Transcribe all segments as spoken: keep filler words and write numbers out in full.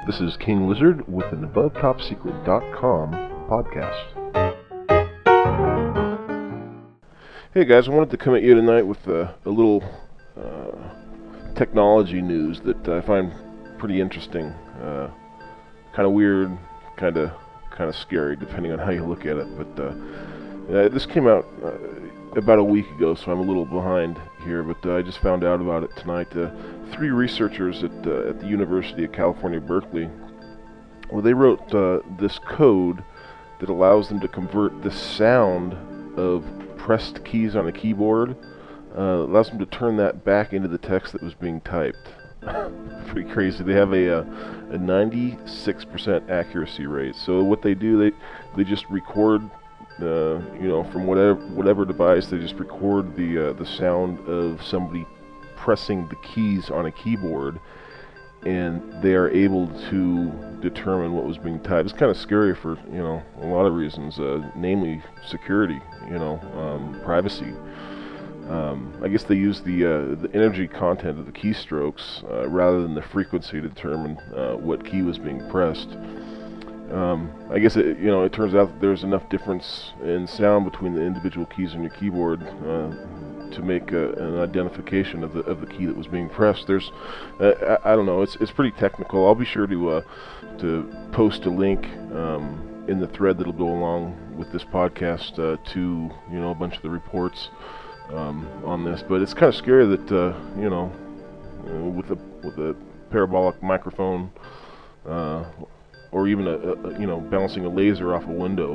This is King Lizard with an above top secret dot com podcast. Hey guys, I wanted to come at you tonight with a, a little uh, technology news that I find pretty interesting. Uh, kind of weird, kind of kind of scary, depending on how you look at it. But uh, uh, this came out uh, about a week ago, so I'm a little behind here. But uh, I just found out about it tonight. Uh, three researchers at uh, at the University of California, Berkeley, well, they wrote uh, this code that allows them to convert the sound of pressed keys on a keyboard, uh, allows them to turn that back into the text that was being typed. Pretty crazy. They have a, uh, a ninety-six percent accuracy rate. So what they do, they they just record, uh, you know, from whatever whatever device, they just record the uh, the sound of somebody pressing the keys on a keyboard, and they are able to determine what was being typed. It's kind of scary for, you know, a lot of reasons, uh, namely security, you know, um, privacy. Um, I guess they use the uh, the energy content of the keystrokes uh, rather than the frequency to determine uh, what key was being pressed. Um, I guess it, you know, it turns out that there's enough difference in sound between the individual keys on your keyboard uh, to make a, an identification of the of the key that was being pressed. There's, uh, I, I don't know, it's it's pretty technical. I'll be sure to uh, to post a link um, in the thread that'll go along with this podcast uh, to, you know, a bunch of the reports um, on this. But it's kind of scary that uh, you know, uh, with a with a parabolic microphone, uh, or even a, a you know, bouncing a laser off a window,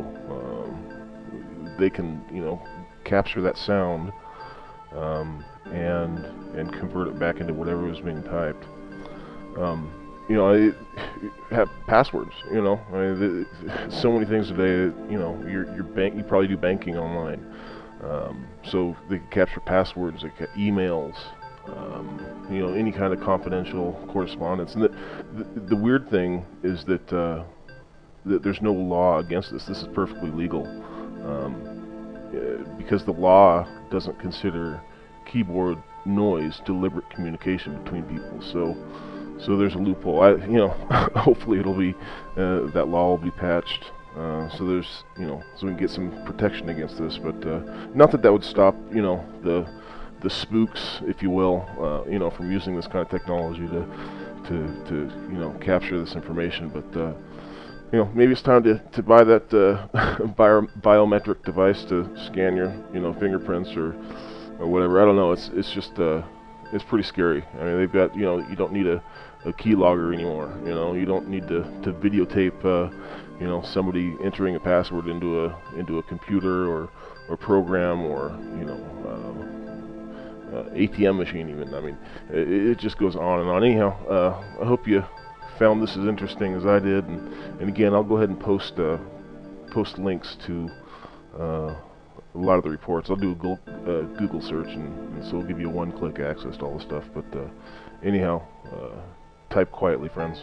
um, they can, you know, capture that sound. Um, and and convert it back into whatever was being typed. Um, you know, I have passwords. You know, I mean, the, so many things today. You know, your your bank. You probably do banking online, um, so they can capture passwords, they can emails. Um, you know, any kind of confidential correspondence. And the the, the weird thing is that uh, that there's no law against this. This is perfectly legal. Um, because the law doesn't consider keyboard noise deliberate communication between people. So, so there's a loophole. I, you know, hopefully it'll be uh, that law will be patched. Uh, so there's, you know, so we can get some protection against this. But uh, not that that would stop, you know, the the spooks, if you will, uh, you know, from using this kind of technology to to to you know, capture this information. But uh, you know, maybe it's time to, to buy that uh, bio, biometric device to scan your, you know, fingerprints or or whatever. I don't know. It's it's just uh, it's pretty scary. I mean, they've got, you know, you don't need a, a keylogger anymore. You know, you don't need to, to videotape, uh, you know, somebody entering a password into a into a computer or or program or, you know, uh, uh, A T M machine even. I mean, it, it just goes on and on. Anyhow, uh, I hope you found this as interesting as I did, and, and again, I'll go ahead and post uh, post links to uh, a lot of the reports. I'll do a Google, uh, Google search, and, and so it'll give you a one-click access to all the stuff. But uh, anyhow, uh, type quietly, friends.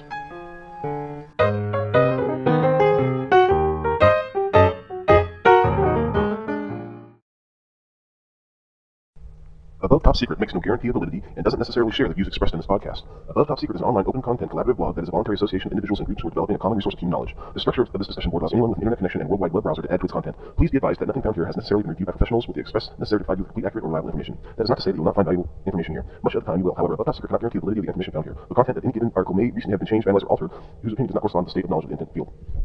Above Top Secret makes no guarantee of validity and doesn't necessarily share the views expressed in this podcast. Above Top Secret is an online open content collaborative blog that is a voluntary association of individuals and groups who are developing a common resource of human knowledge. The structure of this discussion board allows anyone with an internet connection and worldwide web browser to add to its content. Please be advised that nothing found here has necessarily been reviewed by professionals with the express necessary to provide you with complete, accurate, or reliable information. That is not to say that you will not find valuable information here. Much of the time you will, however. Above Top Secret cannot guarantee the validity of the information found here. The content of any given article may recently have been changed, vandalized, or altered, whose opinion does not correspond to the state of knowledge of the intent field.